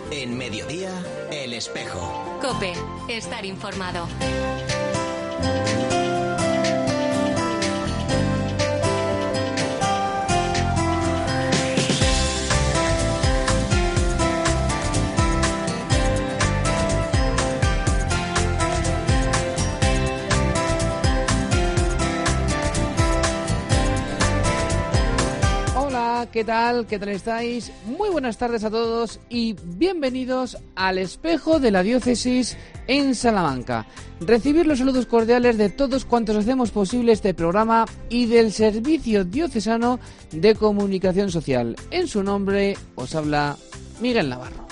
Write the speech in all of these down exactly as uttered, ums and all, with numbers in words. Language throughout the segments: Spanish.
En Mediodía, El Espejo. COPE. Estar informado. ¿Qué tal? ¿Qué tal estáis? Muy buenas tardes a todos y bienvenidos al Espejo de la Diócesis en Salamanca. Recibir los saludos cordiales de todos cuantos hacemos posible este programa y del Servicio Diocesano de Comunicación Social. En su nombre os habla Miguel Navarro.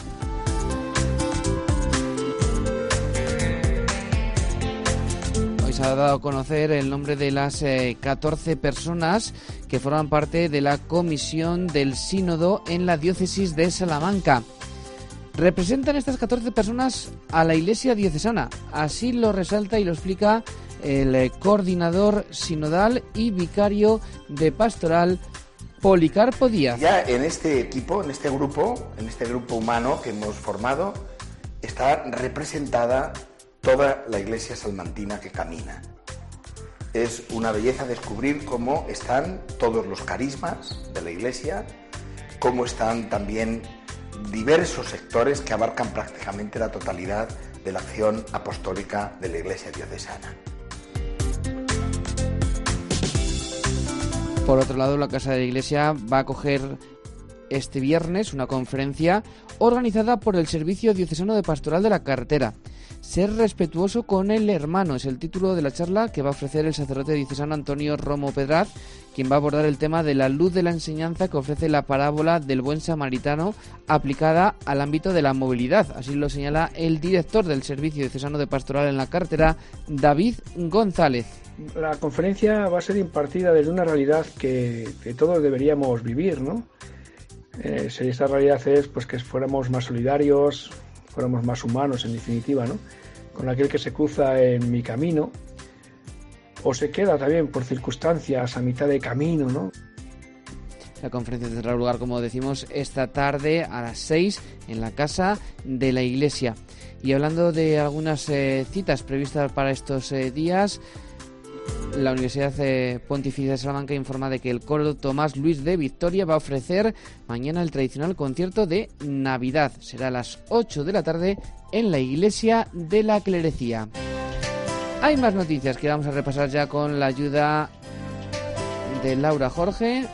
Se ha dado a conocer el nombre de las eh, catorce personas que forman parte de la comisión del sínodo en la diócesis de Salamanca. Representan estas catorce personas a la Iglesia diocesana, así lo resalta y lo explica el eh, coordinador sinodal y vicario de pastoral, Policarpo Díaz. Ya en este equipo, en este grupo, en este grupo humano que hemos formado, está representada toda la Iglesia salmantina que camina. Es una belleza descubrir cómo están todos los carismas de la Iglesia, cómo están también diversos sectores que abarcan prácticamente la totalidad de la acción apostólica de la Iglesia diocesana. Por otro lado, la Casa de la Iglesia va a acoger este viernes una conferencia organizada por el Servicio Diocesano de Pastoral de la Carretera. Ser respetuoso con el hermano es el título de la charla que va a ofrecer el sacerdote diocesano Antonio Romo Pedraz, quien va a abordar el tema de la luz de la enseñanza que ofrece la parábola del buen samaritano aplicada al ámbito de la movilidad. Así lo señala el director del Servicio Diocesano de Pastoral en la Carretera, David González. La conferencia va a ser impartida desde una realidad que, que todos deberíamos vivir, ¿no? Eh, si esa realidad es pues que fuéramos más solidarios, fuéramos más humanos, en definitiva, ¿no? Con aquel que se cruza en mi camino o se queda también por circunstancias a mitad de camino, ¿no? La conferencia tendrá lugar, como decimos, esta tarde a las seis en la Casa de la Iglesia. Y hablando de algunas eh, citas previstas para estos eh, días, la Universidad eh, Pontificia de Salamanca informa de que el coro Tomás Luis de Victoria va a ofrecer mañana el tradicional concierto de Navidad. Será a las ocho de la tarde en la Iglesia de la Clerecía. Hay más noticias que vamos a repasar ya con la ayuda de Laura Jorge.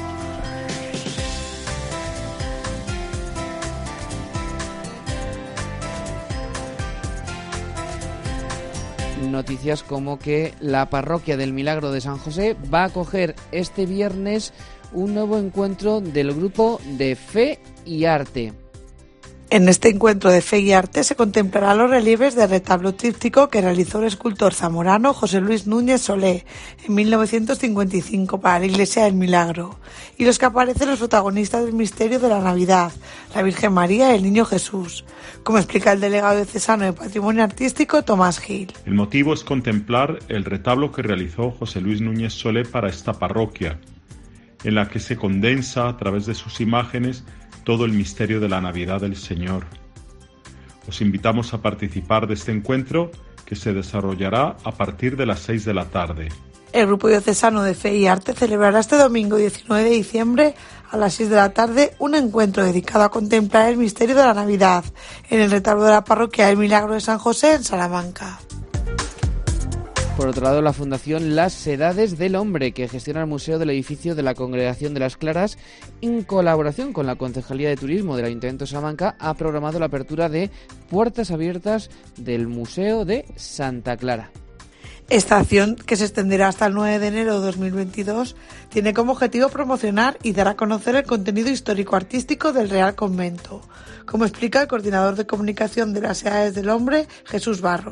Noticias como que la parroquia del Milagro de San José va a acoger este viernes un nuevo encuentro del grupo de Fe y Arte. En este encuentro de Fe y Arte se contemplarán los relieves del retablo tríptico que realizó el escultor zamorano José Luis Núñez Solé en mil novecientos cincuenta y cinco para la Iglesia del Milagro, y los que aparecen los protagonistas del misterio de la Navidad, la Virgen María y el Niño Jesús, como explica el delegado diocesano de Patrimonio Artístico, Tomás Gil. El motivo es contemplar el retablo que realizó José Luis Núñez Solé para esta parroquia, en la que se condensa a través de sus imágenes todo el misterio de la Navidad del Señor. Os invitamos a participar de este encuentro que se desarrollará a partir de las seis de la tarde. El Grupo Diocesano de Fe y Arte celebrará este domingo diecinueve de diciembre a las seis de la tarde un encuentro dedicado a contemplar el misterio de la Navidad en el retablo de la parroquia del Milagro de San José en Salamanca. Por otro lado, la Fundación Las Edades del Hombre, que gestiona el museo del edificio de la Congregación de las Claras, en colaboración con la Concejalía de Turismo del Ayuntamiento de Salamanca, ha programado la apertura de Puertas Abiertas del Museo de Santa Clara. Esta acción, que se extenderá hasta el nueve de enero de dos mil veintidós, tiene como objetivo promocionar y dar a conocer el contenido histórico-artístico del Real Convento, como explica el coordinador de comunicación de las Edades del Hombre, Jesús Barros.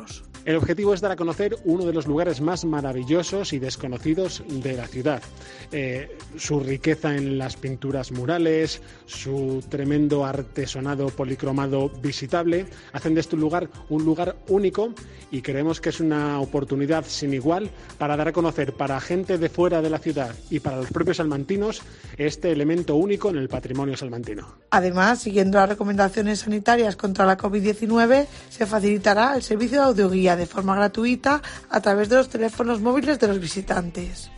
El objetivo es dar a conocer uno de los lugares más maravillosos y desconocidos de la ciudad. Eh, su riqueza en las pinturas murales, su tremendo artesonado policromado visitable, hacen de este lugar un lugar único, y creemos que es una oportunidad sin igual para dar a conocer para gente de fuera de la ciudad y para los propios salmantinos este elemento único en el patrimonio salmantino. Además, siguiendo las recomendaciones sanitarias contra la covid diecinueve, se facilitará el servicio de audioguía de forma gratuita a través de los teléfonos móviles de los visitantes.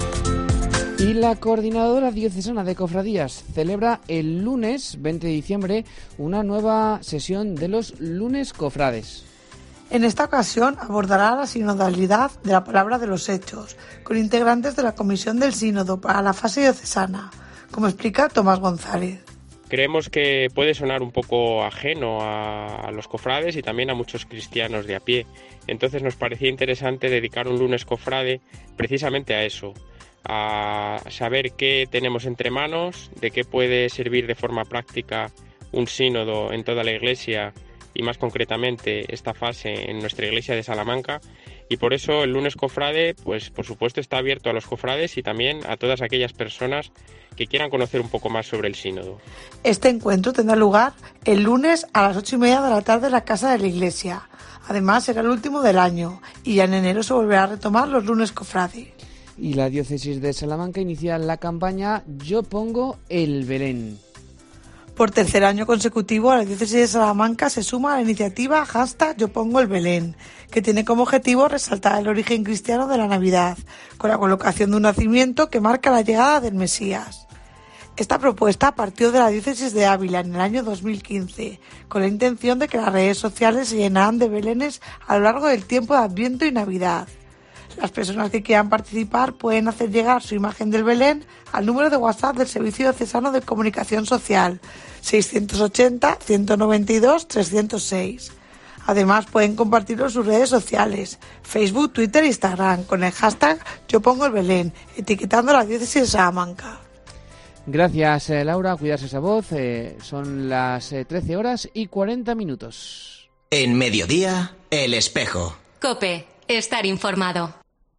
Y la Coordinadora Diocesana de Cofradías celebra el lunes veinte de diciembre una nueva sesión de los lunes cofrades. En esta ocasión abordará la sinodalidad de la palabra de los hechos, con integrantes de la Comisión del Sínodo para la fase diocesana, como explica Tomás González. Creemos que puede sonar un poco ajeno a, a los cofrades y también a muchos cristianos de a pie. Entonces nos parecía interesante dedicar un lunes cofrade precisamente a eso, a saber qué tenemos entre manos, de qué puede servir de forma práctica un sínodo en toda la Iglesia, y más concretamente esta fase en nuestra iglesia de Salamanca, y por eso el lunes cofrade, pues por supuesto está abierto a los cofrades y también a todas aquellas personas que quieran conocer un poco más sobre el sínodo. Este encuentro tendrá lugar el lunes a las ocho y media de la tarde en la Casa de la Iglesia. Además será el último del año y ya en enero se volverá a retomar los lunes cofrade. Y la diócesis de Salamanca inicia la campaña Yo pongo el Belén. Por tercer año consecutivo, a la diócesis de Salamanca se suma a la iniciativa hashtag Yo pongo el Belén, que tiene como objetivo resaltar el origen cristiano de la Navidad, con la colocación de un nacimiento que marca la llegada del Mesías. Esta propuesta partió de la diócesis de Ávila en el año dos mil quince, con la intención de que las redes sociales se llenaran de belenes a lo largo del tiempo de Adviento y Navidad. Las personas que quieran participar pueden hacer llegar su imagen del Belén al número de WhatsApp del Servicio Diocesano de Comunicación Social seiscientos ochenta, ciento noventa y dos, trescientos seis. Además pueden compartirlo en sus redes sociales, Facebook, Twitter e Instagram, con el hashtag Yo pongo el Belén, etiquetando a la diócesis de Salamanca. Gracias, eh, Laura, a cuidarse esa voz. Eh, son las eh, trece horas y cuarenta minutos. En Mediodía, El Espejo. COPE, estar informado.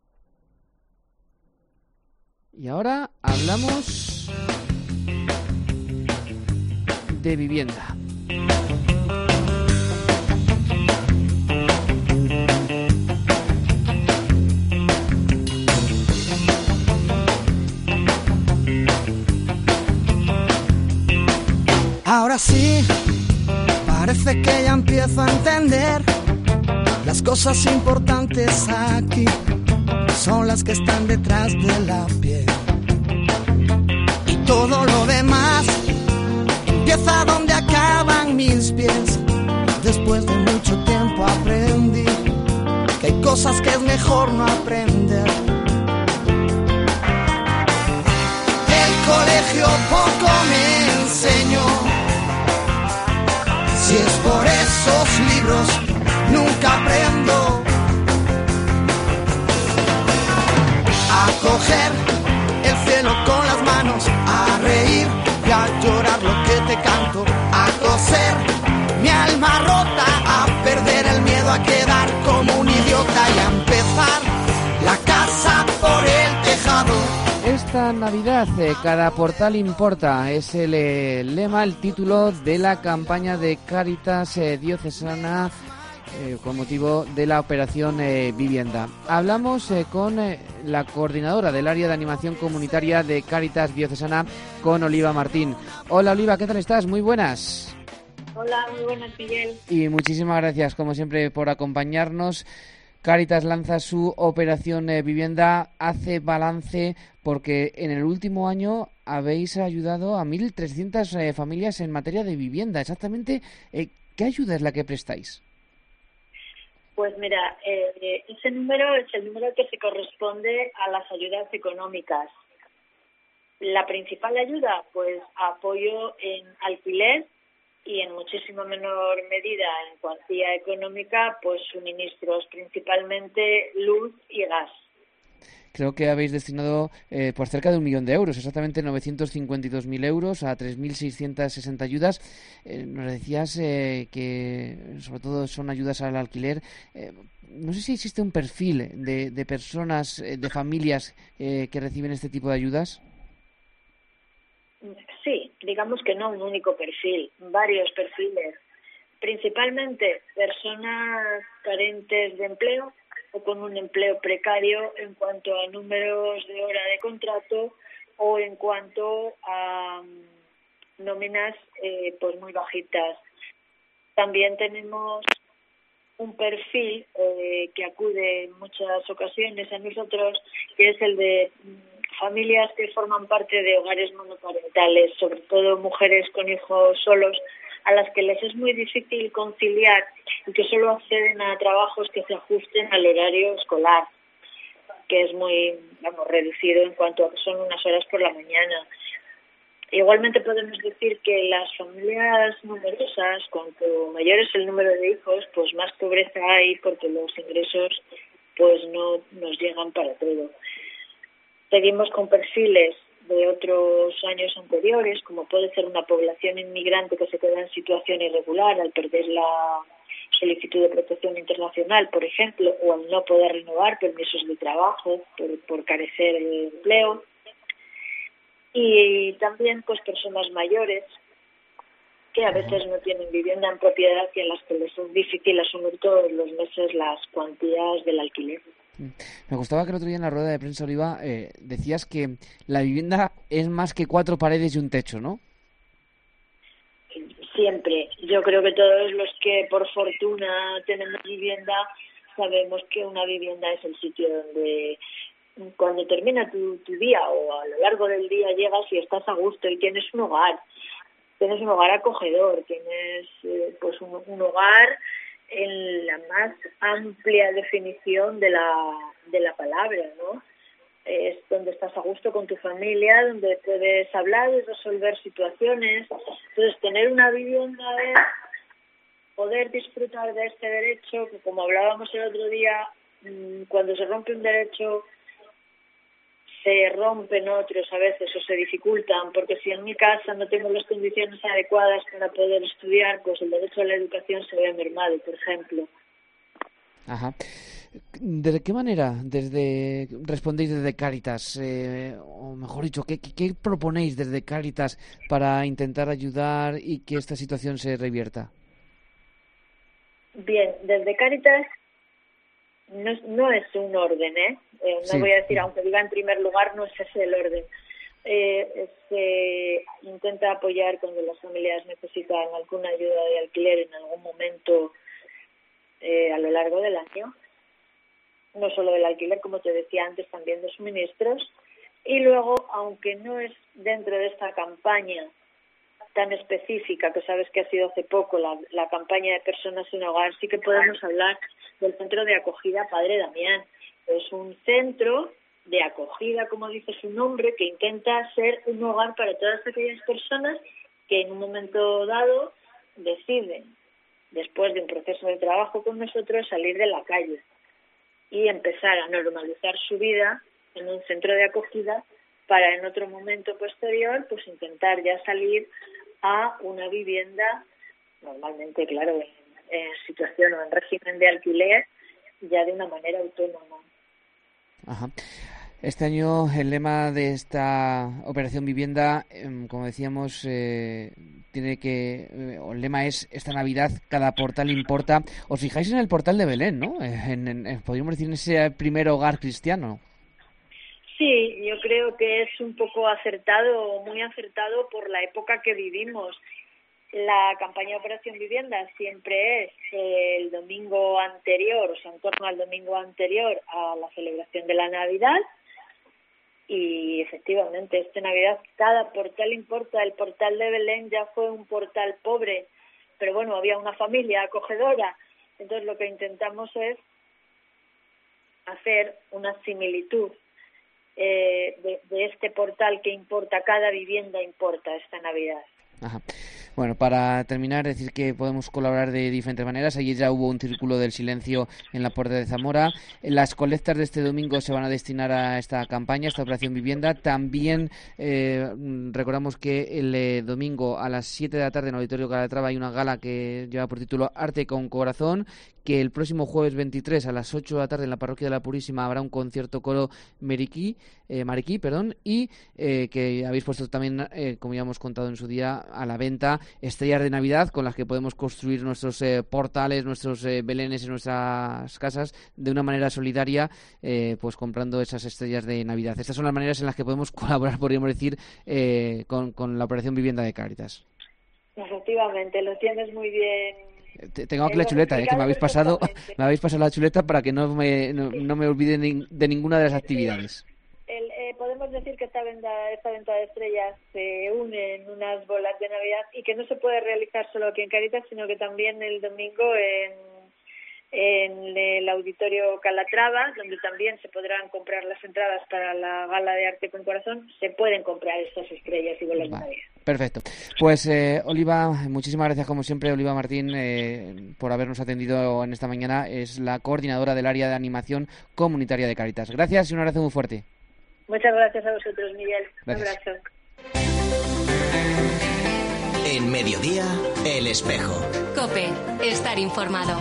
Y ahora hablamos de vivienda. Ahora sí, parece que ya empiezo a entender las cosas importantes aquí. Son las que están detrás de la piel. Y todo lo demás empieza donde acaban mis pies. Después de mucho tiempo aprendí que hay cosas que es mejor no aprender. El colegio poco me enseñó. Si es por esos libros, nunca aprendo. A coger el cielo con las manos, a reír y a llorar lo que te canto, a coser mi alma rota, a perder el miedo a quedar como un idiota y a empezar la casa por el tejado. Esta Navidad, eh, cada portal importa, es el eh, lema, el título de la campaña de Cáritas eh, Diocesana Eh, con motivo de la operación eh, Vivienda. Hablamos eh, con eh, la coordinadora del área de animación comunitaria de Cáritas Diocesana, con Oliva Martín. Hola Oliva, ¿qué tal estás? Muy buenas. Hola, muy buenas, Miguel. Y muchísimas gracias, como siempre, por acompañarnos. Cáritas lanza su operación eh, Vivienda, hace balance porque en el último año habéis ayudado a mil trescientas eh, familias en materia de vivienda. Exactamente, eh, ¿qué ayuda es la que prestáis? Pues mira, eh, ese número es el número que se corresponde a las ayudas económicas. La principal ayuda, pues apoyo en alquiler y en muchísimo menor medida en cuantía económica, pues suministros, principalmente luz y gas. Creo que habéis destinado eh, pues cerca de un millón de euros, exactamente novecientos cincuenta y dos mil euros a tres mil seiscientas sesenta ayudas. Eh, nos decías eh, que sobre todo son ayudas al alquiler. Eh, no sé si existe un perfil de, de personas, eh, de familias eh, que reciben este tipo de ayudas. Sí, digamos que no un único perfil, varios perfiles. Principalmente personas carentes de empleo o con un empleo precario en cuanto a números de hora de contrato o en cuanto a um, nóminas eh, pues muy bajitas. También tenemos un perfil eh, que acude en muchas ocasiones a nosotros, que es el de mm, familias que forman parte de hogares monoparentales, sobre todo mujeres con hijos solos, a las que les es muy difícil conciliar y que solo acceden a trabajos que se ajusten al horario escolar, que es muy, vamos, reducido en cuanto a que son unas horas por la mañana. Igualmente podemos decir que las familias numerosas, cuanto mayor es el número de hijos, pues más pobreza hay porque los ingresos pues no nos llegan para todo. Seguimos con perfiles de otros años anteriores, como puede ser una población inmigrante que se queda en situación irregular al perder la solicitud de protección internacional, por ejemplo, o al no poder renovar permisos de trabajo por, por carecer de empleo. Y también pues personas mayores que a veces no tienen vivienda en propiedad y a las que les es difícil asumir todos los meses las cuantías del alquiler. Me gustaba que el otro día en la rueda de prensa, Oliva, eh, decías que la vivienda es más que cuatro paredes y un techo, ¿no? Siempre. Yo creo que todos los que por fortuna tenemos vivienda sabemos que una vivienda es el sitio donde cuando termina tu, tu día o a lo largo del día llegas y estás a gusto y tienes un hogar. Tienes un hogar acogedor, tienes eh, pues un, un hogar en la más amplia definición de la de la palabra, ¿no? Es donde estás a gusto con tu familia, donde puedes hablar y resolver situaciones. Entonces, tener una vivienda es poder disfrutar de este derecho, que como hablábamos el otro día, cuando se rompe un derecho, se rompen otros a veces o se dificultan, porque si en mi casa no tengo las condiciones adecuadas para poder estudiar, pues el derecho a la educación se ve mermado, por ejemplo. Ajá. ¿De qué manera desde respondéis desde Cáritas? Eh, o mejor dicho, ¿qué, qué, ¿qué proponéis desde Cáritas para intentar ayudar y que esta situación se revierta? Bien, desde Cáritas no, no es un orden, ¿eh? eh no sí. voy a decir, aunque diga en primer lugar, no es ese el orden. Eh, se intenta apoyar cuando las familias necesitan alguna ayuda de alquiler en algún momento eh, a lo largo del año. No solo del alquiler, como te decía antes, también de suministros. Y luego, aunque no es dentro de esta campaña tan específica, que sabes que ha sido hace poco la, la campaña de personas sin hogar, sí que podemos hablar del centro de acogida Padre Damián. Es un centro de acogida, como dice su nombre, que intenta ser un hogar para todas aquellas personas que en un momento dado deciden, después de un proceso de trabajo con nosotros, salir de la calle y empezar a normalizar su vida en un centro de acogida para en otro momento posterior pues intentar ya salir a una vivienda, normalmente, claro, en, en situación o en régimen de alquiler, ya de una manera autónoma. Ajá. Este año el lema de esta operación vivienda, como decíamos, eh, tiene que, eh, el lema es esta Navidad cada portal importa. Os fijáis en el portal de Belén, ¿no? En, en, en, podríamos decir en ese primer hogar cristiano. Sí, yo creo que es un poco acertado, muy acertado por la época que vivimos. La campaña de Operación Vivienda siempre es el domingo anterior, o sea, en torno al domingo anterior a la celebración de la Navidad. Y efectivamente, esta Navidad cada portal importa. El portal de Belén ya fue un portal pobre, pero bueno, había una familia acogedora. Entonces lo que intentamos es hacer una similitud eh, de, de este portal que importa, cada vivienda importa esta Navidad. Ajá. Bueno, para terminar, decir que podemos colaborar de diferentes maneras. Ayer ya hubo un círculo del silencio en la Puerta de Zamora. Las colectas de este domingo se van a destinar a esta campaña, a esta operación vivienda. También eh, recordamos que el eh, domingo a las siete de la tarde en el Auditorio Calatrava hay una gala que lleva por título Arte con Corazón, que el próximo jueves veintitrés a las ocho de la tarde en la Parroquia de la Purísima habrá un concierto coro Mariquí, eh, Mariquí perdón, y eh, que habéis puesto también, eh, como ya hemos contado en su día, a la venta estrellas de Navidad con las que podemos construir nuestros eh, portales, nuestros eh, belenes en nuestras casas de una manera solidaria, eh, pues comprando esas estrellas de Navidad. Estas son las maneras en las que podemos colaborar, podríamos decir, eh, con, con la operación Vivienda de Cáritas. Efectivamente, lo tienes muy bien. Tengo aquí la chuleta, eh, que me habéis pasado me habéis pasado la chuleta para que no me, no, no me olvide ni, de ninguna de las actividades. El, eh, podemos decir que esta venta, esta venta de estrellas se une en unas bolas de Navidad y que no se puede realizar solo aquí en Cáritas, sino que también el domingo en, en el Auditorio Calatrava, donde también se podrán comprar las entradas para la gala de Arte con Corazón, se pueden comprar estas estrellas y bolas vale. de Navidad. Perfecto. Pues eh, Oliva, muchísimas gracias como siempre, Oliva Martín, eh, por habernos atendido en esta mañana. Es la coordinadora del área de animación comunitaria de Cáritas. Gracias y un abrazo muy fuerte. Muchas gracias a vosotros, Miguel. Gracias. Un abrazo. En Mediodía, El Espejo. COPE. Estar informado.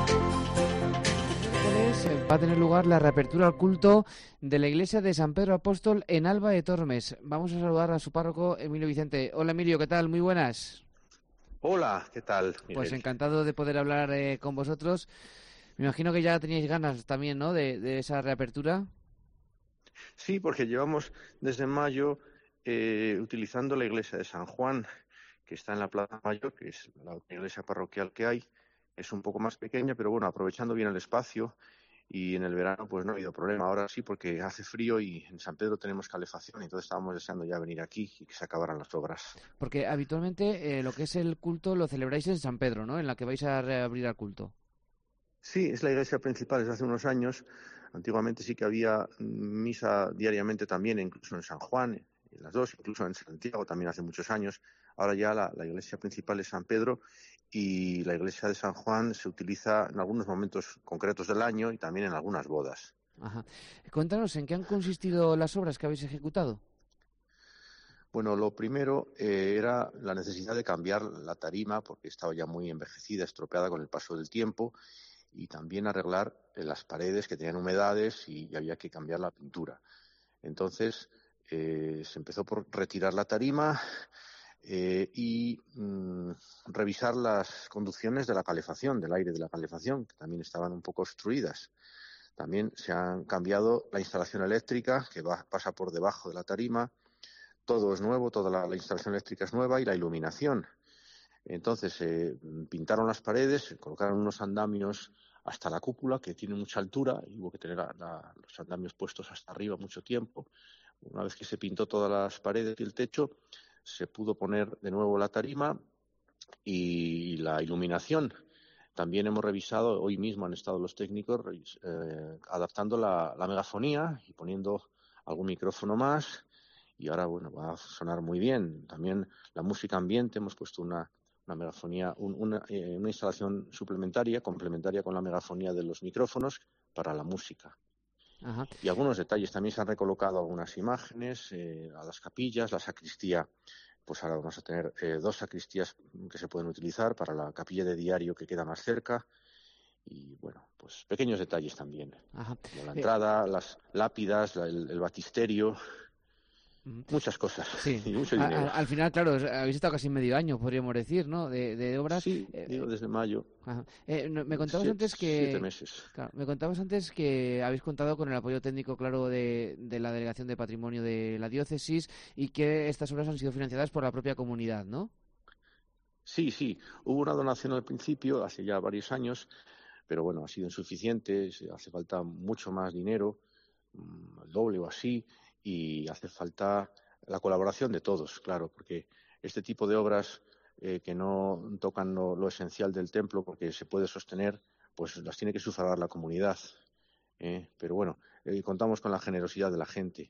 Va a tener lugar la reapertura al culto de la iglesia de San Pedro Apóstol en Alba de Tormes. Vamos a saludar a su párroco, Emilio Vicente. Hola, Emilio, ¿qué tal? Muy buenas. Hola, ¿qué tal, Miguel? Pues encantado de poder hablar eh, con vosotros. Me imagino que ya teníais ganas también, ¿no?, de, de esa reapertura. Sí, porque llevamos desde mayo eh, utilizando la iglesia de San Juan, que está en la Plaza Mayor, que es la iglesia parroquial que hay. Es un poco más pequeña, pero bueno, aprovechando bien el espacio. Y en el verano pues no ha habido problema. Ahora sí, porque hace frío y en San Pedro tenemos calefacción, entonces estábamos deseando ya venir aquí y que se acabaran las obras. Porque habitualmente eh, lo que es el culto lo celebráis en San Pedro, ¿no?, en la que vais a reabrir el culto. Sí, es la iglesia principal desde hace unos años. Antiguamente sí que había misa diariamente también, incluso en San Juan, en las dos, incluso en Santiago también hace muchos años. Ahora ya la, la iglesia principal es San Pedro y la iglesia de San Juan se utiliza en algunos momentos concretos del año y también en algunas bodas. Ajá. Cuéntanos, ¿en qué han consistido las obras que habéis ejecutado? Bueno, lo primero eh, era la necesidad de cambiar la tarima porque estaba ya muy envejecida, estropeada con el paso del tiempo, y también arreglar eh, las paredes que tenían humedades y, y había que cambiar la pintura. Entonces eh, se empezó por retirar la tarima eh, y mm, revisar las conducciones de la calefacción, del aire de la calefacción, que también estaban un poco obstruidas. También se han cambiado la instalación eléctrica, que va, pasa por debajo de la tarima. Todo es nuevo, toda la, la instalación eléctrica es nueva y la iluminación. Entonces se eh, pintaron las paredes, se colocaron unos andamios hasta la cúpula, que tiene mucha altura, y hubo que tener la, la, los andamios puestos hasta arriba mucho tiempo. Una vez que se pintó todas las paredes y el techo, se pudo poner de nuevo la tarima y la iluminación. También hemos revisado, hoy mismo han estado los técnicos eh, adaptando la, la megafonía y poniendo algún micrófono más, y ahora bueno, va a sonar muy bien. También la música ambiente, hemos puesto una, una megafonía, un, una, eh, una instalación suplementaria, complementaria con la megafonía de los micrófonos para la música. Ajá. Y algunos detalles, también se han recolocado algunas imágenes eh, a las capillas, la sacristía. Pues ahora vamos a tener eh, dos sacristías que se pueden utilizar para la capilla de diario que queda más cerca. Y bueno, pues pequeños detalles también. Ajá. Como la entrada, eh... las lápidas, la, el, el batisterio, uh-huh. Muchas cosas. Sí. Y mucho dinero. Al, al final, claro, habéis estado casi medio año, podríamos decir, ¿no? De, de obras. Sí, eh, digo, desde mayo. Ajá. Eh, no, me contabas siete, antes que siete meses. Claro, me contabas antes que habéis contado con el apoyo técnico, claro, de, de la Delegación de Patrimonio de la Diócesis y que estas obras han sido financiadas por la propia comunidad, ¿no? Sí, sí. Hubo una donación al principio, hace ya varios años, pero bueno, ha sido insuficiente. Hace falta mucho más dinero, el doble o así, y hace falta la colaboración de todos, claro, porque este tipo de obras eh, que no tocan lo, lo esencial del templo, porque se puede sostener, pues las tiene que sufragar la comunidad. ¿eh? Pero bueno, eh, contamos con la generosidad de la gente.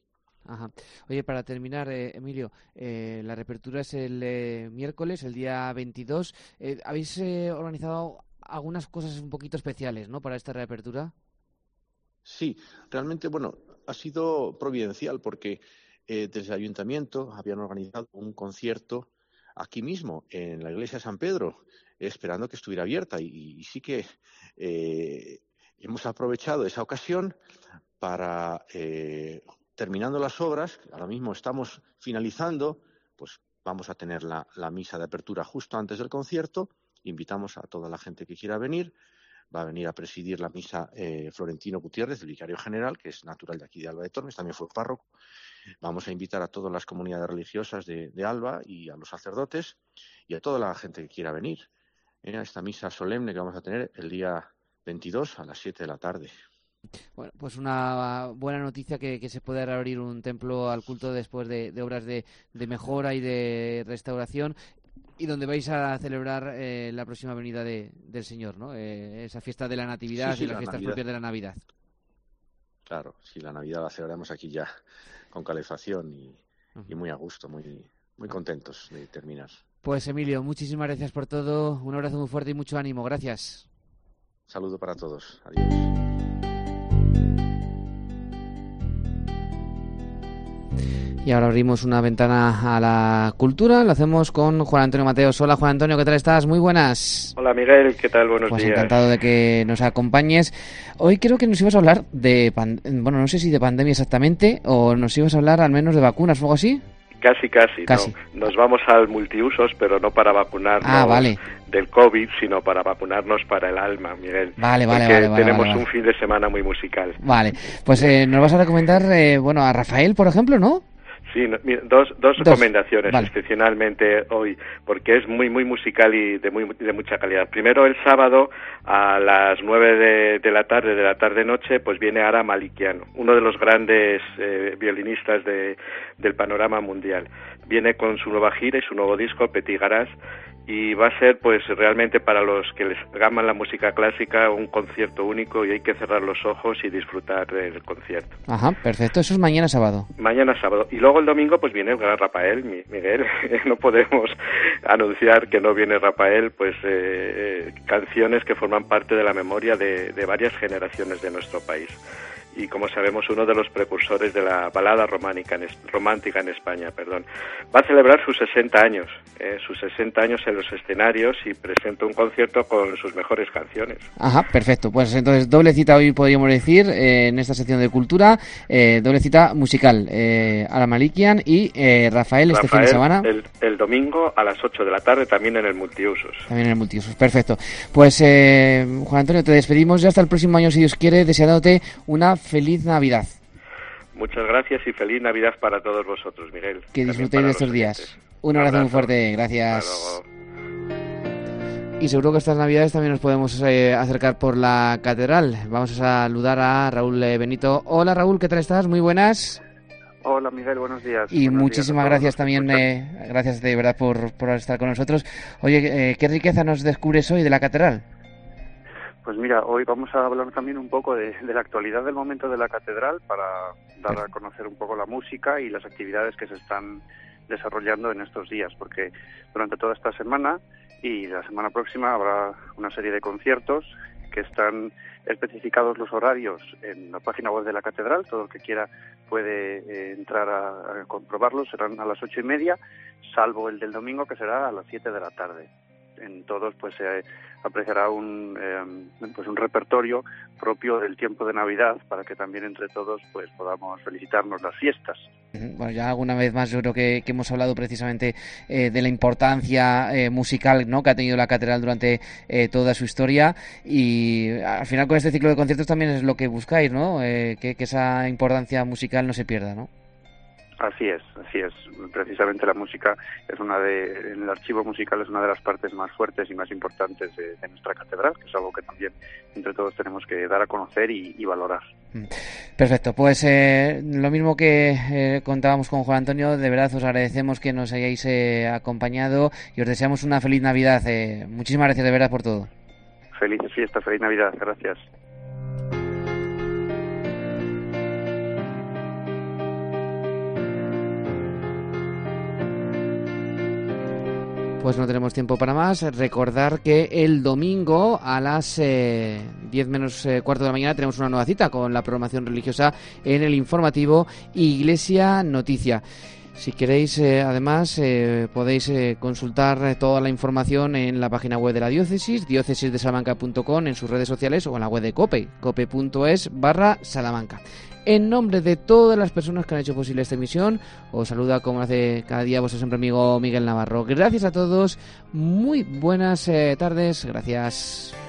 Ajá. Oye, para terminar, eh, Emilio, eh, la reapertura es el eh, miércoles, el día veintidós. Eh, ¿Habéis eh, organizado algunas cosas un poquito especiales, ¿no?, para esta reapertura? Sí, realmente, bueno, ha sido providencial porque eh, desde el Ayuntamiento habían organizado un concierto aquí mismo, en la iglesia de San Pedro, esperando que estuviera abierta. Y, y sí que eh, hemos aprovechado esa ocasión para, eh, terminando las obras, ahora mismo estamos finalizando, pues vamos a tener la, la misa de apertura justo antes del concierto. Invitamos a toda la gente que quiera venir. Va a venir a presidir la misa eh, Florentino Gutiérrez, el vicario general, que es natural de aquí de Alba de Tormes, también fue párroco. Vamos a invitar a todas las comunidades religiosas de, de Alba y a los sacerdotes y a toda la gente que quiera venir eh, a esta misa solemne que vamos a tener el día veintidós a las siete de la tarde. Bueno, pues una buena noticia que, que se pueda reabrir un templo al culto después de, de obras de, de mejora y de restauración, y donde vais a celebrar eh, la próxima venida de, del Señor, ¿no? Eh, esa fiesta de la Natividad sí, sí, y las la fiestas Navidad. propias de la Navidad. Claro, sí, la Navidad la celebramos aquí ya con calefacción y, uh-huh. y muy a gusto, muy, muy contentos de terminar. Pues Emilio, muchísimas gracias por todo, un abrazo muy fuerte y mucho ánimo, gracias. Saludo para todos, adiós. Y ahora abrimos una ventana a la cultura, lo hacemos con Juan Antonio Mateos. Hola Juan Antonio, ¿qué tal estás? Muy buenas. Hola Miguel, ¿qué tal? Buenos pues días. Encantado de que nos acompañes. Hoy creo que nos ibas a hablar de, pan... bueno, no sé si de pandemia exactamente, o nos ibas a hablar al menos de vacunas o algo así. Casi, casi, casi. No. Nos vamos al multiusos, pero no para vacunarnos ah, vale. del COVID, sino para vacunarnos para el alma, Miguel. Vale, vale, Porque vale. vale tenemos vale, vale. un fin de semana muy musical. Vale, pues eh, nos vas a recomendar, eh, bueno, a Rafael, por ejemplo, ¿no? Sí, no, mira, dos, dos, dos recomendaciones, vale. excepcionalmente hoy, porque es muy muy musical y de muy de mucha calidad. Primero, el sábado a las nueve de, de la tarde, de la tarde-noche, pues viene Ara Malikian, uno de los grandes eh, violinistas de, del panorama mundial. Viene con su nueva gira y su nuevo disco, Petit Garage, y va a ser pues realmente para los que les aman la música clásica un concierto único, y hay que cerrar los ojos y disfrutar del concierto. Ajá, perfecto, eso es mañana sábado. Mañana sábado. Y luego el domingo pues viene el gran Rafael, Miguel. No podemos anunciar que no viene Rafael, pues eh, canciones que forman parte de la memoria de, de varias generaciones de nuestro país. Y como sabemos, uno de los precursores de la balada romántica en, romántica en España, perdón. Va a celebrar sus sesenta años, eh, sus sesenta años en los escenarios, y presenta un concierto con sus mejores canciones. Ajá, perfecto. Pues entonces doble cita hoy podríamos decir eh, en esta sección de cultura, eh, doble cita musical, eh, Ara Malikian y eh, Rafael, Rafael este fin de semana. El, el domingo a las ocho de la tarde, también en el multiusos. También en el multiusos, perfecto. Pues eh, Juan Antonio, te despedimos ya hasta el próximo año, si Dios quiere, deseándote una feliz Navidad. Muchas gracias y feliz Navidad para todos vosotros, Miguel. Que disfrutéis de estos días. Un, Un abrazo, abrazo muy fuerte, gracias. Y seguro que estas Navidades también nos podemos eh, acercar por la catedral. Vamos a saludar a Raúl eh, Benito. Hola Raúl, ¿qué tal estás? Muy buenas. Hola Miguel, buenos días. Y buenos muchísimas días gracias también, eh, gracias de verdad por, por estar con nosotros. Oye, eh, ¿qué riqueza nos descubres hoy de la catedral? Pues mira, hoy vamos a hablar también un poco de, de la actualidad del momento de la catedral, para dar a conocer un poco la música y las actividades que se están desarrollando en estos días, porque durante toda esta semana y la semana próxima habrá una serie de conciertos que están especificados los horarios en la página web de la catedral. Todo el que quiera puede eh, entrar a, a comprobarlos. Serán a las ocho y media, salvo el del domingo, que será a las siete de la tarde. En todos pues se eh, apreciará un eh, pues un repertorio propio del tiempo de Navidad, para que también entre todos pues podamos felicitarnos las fiestas. Bueno, ya alguna vez más yo creo que, que hemos hablado precisamente eh, de la importancia eh, musical, ¿no?, que ha tenido la catedral durante eh, toda su historia, y al final con este ciclo de conciertos también es lo que buscáis, ¿no? Eh, que, que esa importancia musical no se pierda, ¿no? Así es, así es. Precisamente la música es una de, en el archivo musical es una de las partes más fuertes y más importantes de, de nuestra catedral, que es algo que también entre todos tenemos que dar a conocer y, y valorar. Perfecto, pues eh, lo mismo que eh, contábamos con Juan Antonio, de verdad os agradecemos que nos hayáis eh, acompañado y os deseamos una feliz Navidad. Eh, muchísimas gracias de verdad por todo. Felices fiestas, feliz Navidad, gracias. Pues no tenemos tiempo para más. Recordar que el domingo a las eh, diez menos eh, cuarto de la mañana tenemos una nueva cita con la programación religiosa en el informativo Iglesia Noticia. Si queréis, eh, además, eh, podéis eh, consultar eh, toda la información en la página web de la diócesis, diócesis de salamanca punto com, en sus redes sociales o en la web de COPE, cope punto es barra Salamanca. En nombre de todas las personas que han hecho posible esta emisión, os saluda como hace cada día vuestro siempre amigo Miguel Navarro. Gracias a todos, muy buenas eh, tardes, gracias.